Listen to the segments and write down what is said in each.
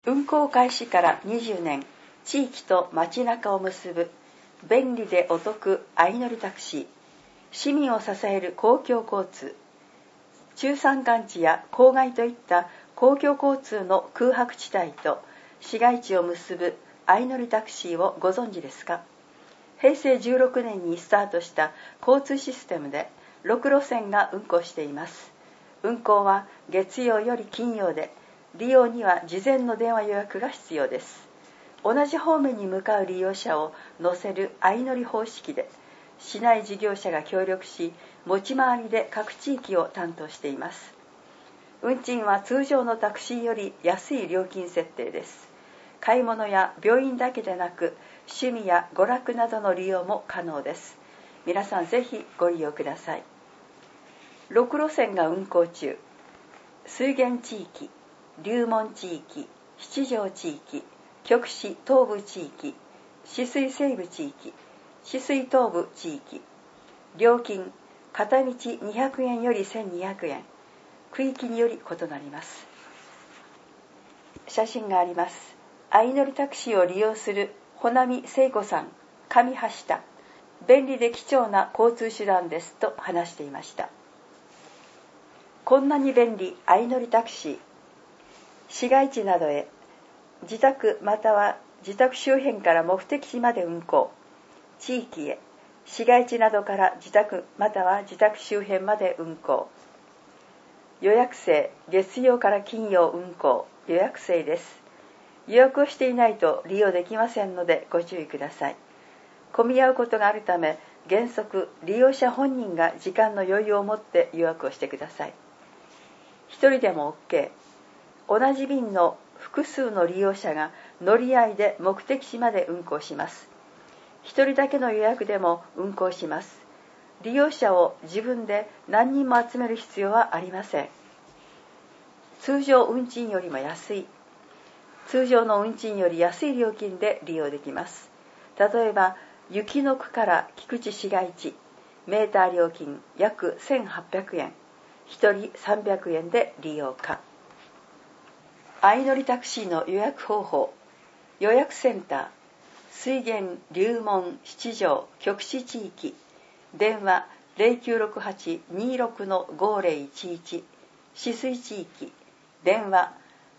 運行開始から20年、地域と街中を結ぶ便利でお得相乗りタクシー、市民を支える公共交通、中山間地や郊外といった公共交通の空白地帯と市街地を結ぶ相乗りタクシーをご存知ですか？平成16年にスタートした交通システムで6路線が運行しています。運行は月曜より金曜で、利用には事前の電話予約が必要です。同じ方面に向かう利用者を乗せる相乗り方式で、市内事業者が協力し、持ち回りで各地域を担当しています。運賃は通常のタクシーより安い料金設定です。買い物や病院だけでなく、趣味や娯楽などの利用も可能です。皆さんぜひご利用ください。6路線が運行中。水源地域、龍門地域、七条地域、極市東部地域、紫水西部地域、紫水東部地域。料金、片道200円より1200円。区域により異なります。写真があります。相乗りタクシーを利用する穂波聖子さん、上橋田。便利で貴重な交通手段ですと話していました。こんなに便利相乗りタクシー。市街地などへ、自宅または自宅周辺から目的地まで運行。地域へ、市街地などから自宅または自宅周辺まで運行。予約制、月曜から金曜運行。予約制です。予約をしていないと利用できませんのでご注意ください。混み合うことがあるため、原則利用者本人が時間の余裕を持って予約をしてください。一人でも OK。同じ便の複数の利用者が乗り合いで目的地まで運行します。一人だけの予約でも運行します。利用者を自分で何人も集める必要はありません。通常運賃よりも安い。通常の運賃より安い料金で利用できます。例えば、雪の区から菊池市街地、メーター料金約1800円、1人300円で利用可。相乗りタクシーの予約方法。予約センター、水源龍門七条極市地域、電話 0968-26-5011、紫水地域、電話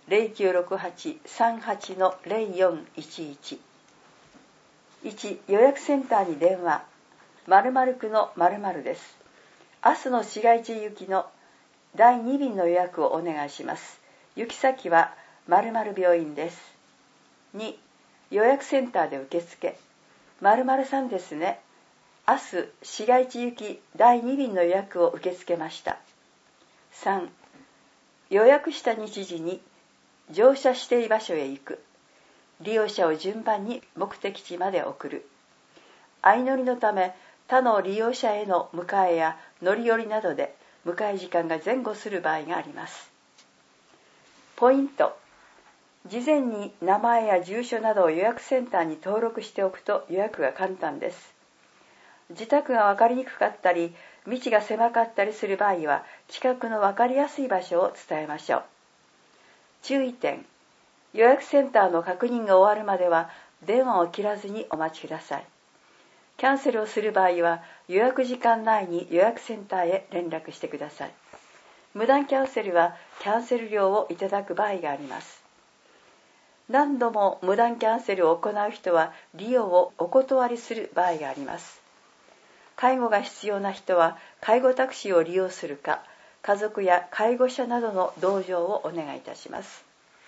0968-38-0411。1、予約センターに電話。〇〇区の〇〇です。明日の市街地行きの第2便の予約をお願いします。行き先は〇〇病院です。2、予約センターで受付。〇〇さんですね。明日市街地行き第2便の予約を受け付けました。3、予約した日時に乗車指定場所へ行く。利用者を順番に目的地まで送る。相乗りのため、他の利用者への迎えや乗り降りなどで迎え時間が前後する場合があります。ポイント。事前に名前や住所などを予約センターに登録しておくと予約が簡単です。自宅が分かりにくかったり、道が狭かったりする場合は、近くの分かりやすい場所を伝えましょう。注意点。予約センターの確認が終わるまでは電話を切らずにお待ちください。キャンセルをする場合は予約時間内に予約センターへ連絡してください。無断キャンセルはキャンセル料をいただく場合があります。何度も無断キャンセルを行う人は利用をお断りする場合があります。介護が必要な人は介護タクシーを利用するか、家族や介護者などの同乗をお願いいたします。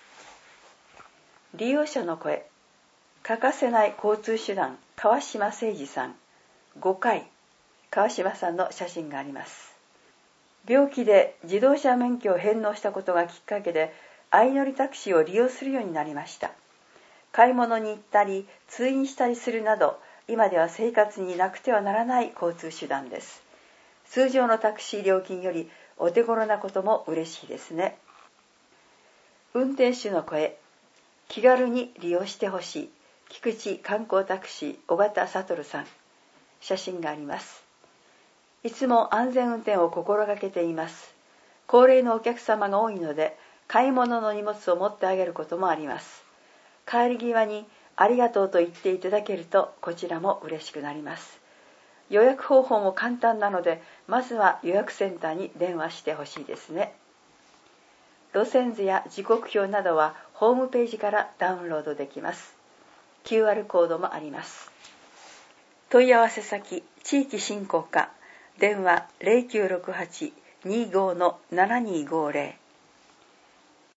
利用者の声。欠かせない交通手段、川島誠二さん。5回、川島さんの写真があります。病気で自動車免許を返納したことがきっかけで、相乗りタクシーを利用するようになりました。買い物に行ったり、通院したりするなど、今では生活になくてはならない交通手段です。通常のタクシー料金よりお手頃なことも嬉しいですね。運転手の声。気軽に利用してほしい。菊池観光タクシー尾形悟さん。写真があります。いつも安全運転を心がけています。高齢のお客様が多いので、 買い物の荷物を持ってあげることもあります。帰り際にありがとうと言っていただけるとこちらも嬉しくなります。予約方法も簡単なので、まずは予約センターに電話してほしいですね。路線図や時刻表などはホームページからダウンロードできます。QR コードもあります。問い合わせ先、地域振興課、電話 0968-25-7250